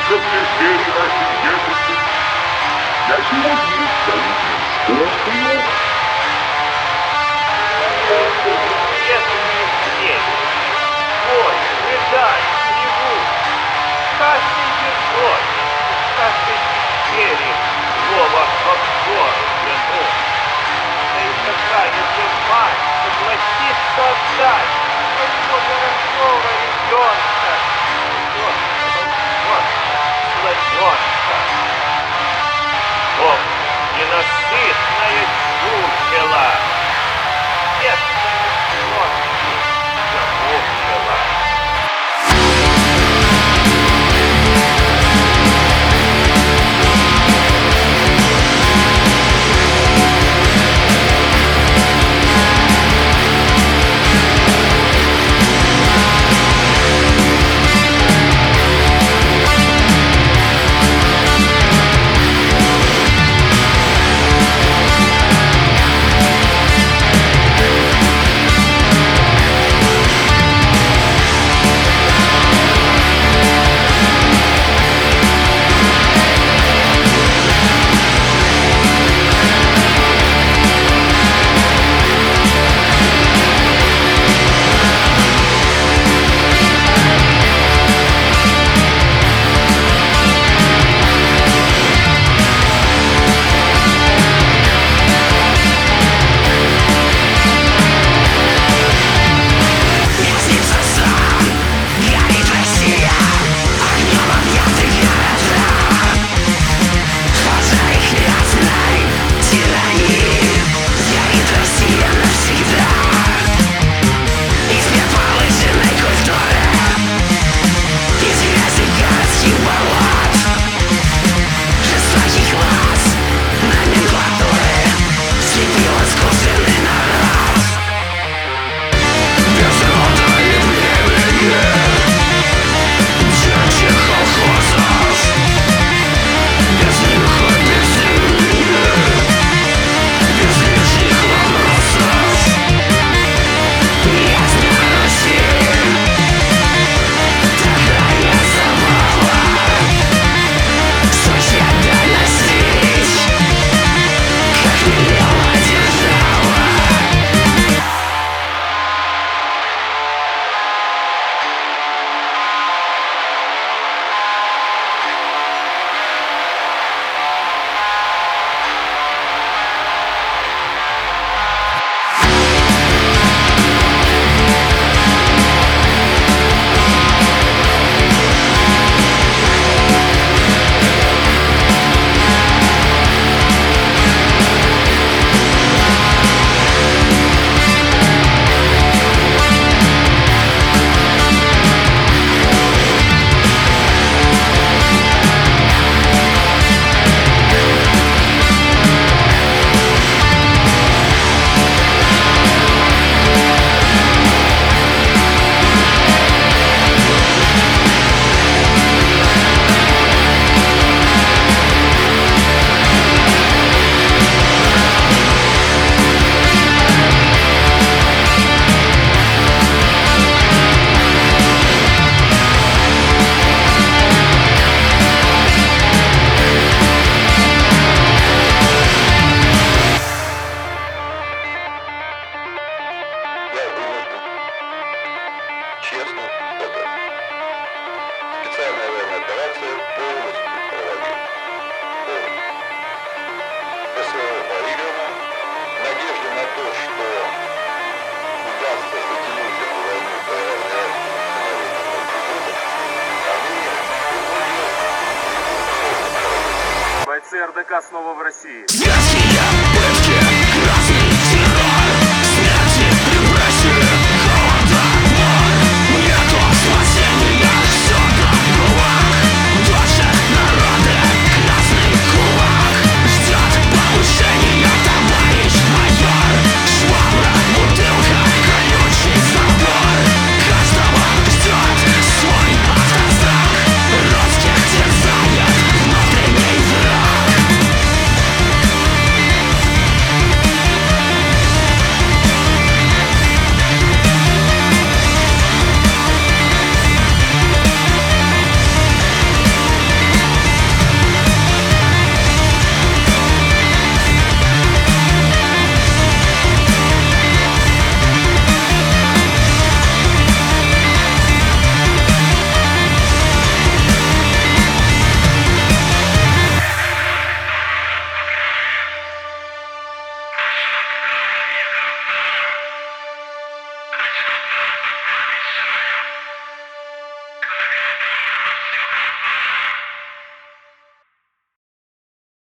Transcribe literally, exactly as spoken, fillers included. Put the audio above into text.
подтверждение нашей дерзости. Я сегодня союзник. Если не здесь, бой, предай, снегу, каждый герой, каждой пещере, слово обзор вину. Да и какая же мать согласится отдать своего дорогого ребенка? Вот, вот, слоненка. Бог ненасытное чучело. Нет, не замучила. Честно, это специальная военная операция полностью проводилась. ПСО проиграно. В надежде на то, что удастся затянуть эту войну до реального Бойцы эр дэ ка снова в России. Связки я